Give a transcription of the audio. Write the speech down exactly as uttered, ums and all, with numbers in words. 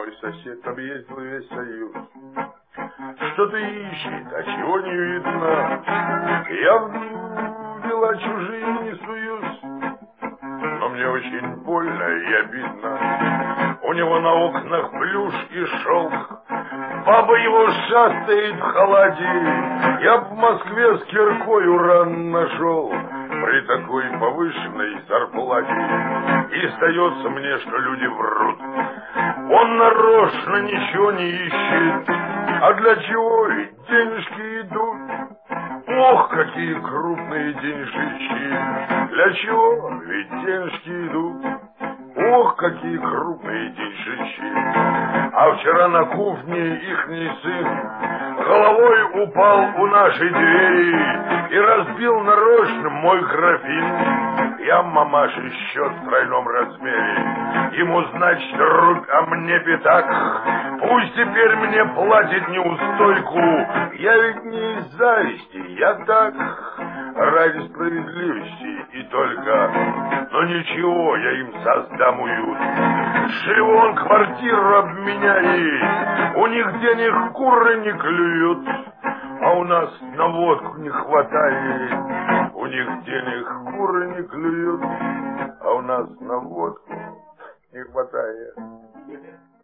мой сосед объездил весь Союз. Что-то ищет, а чего не видно. Я в дела чужие не суюсь, но мне очень больно и обидно. У него на окнах плюш и шелк, баба его шастает в халате. Я в Москве с киркой уран нашел при такой повышенной зарплате. И сдается мне, что люди врут. Он нарочно ничего не ищет. А для чего? Ведь денежки идут. Ох, какие крупные деньжищи. Для чего? Ведь денежки идут. Ох, какие крупные деньжищи. А вчера на кухне ихний сын головой упал у нашей двери и разбил нарочно мой графин. Я мамаше счет в тройном размере. Ему, значит, рубь, а мне пятак. Пусть теперь мне платит неустойку. Я ведь не из зависти, я так, ради справедливости и только. Но ничего, я им создам уют. Живо он квартиру обменяет. У них денег куры не клюют, а у нас на водку не хватает. У них денег куры не клюют, а у нас на водку не хватает.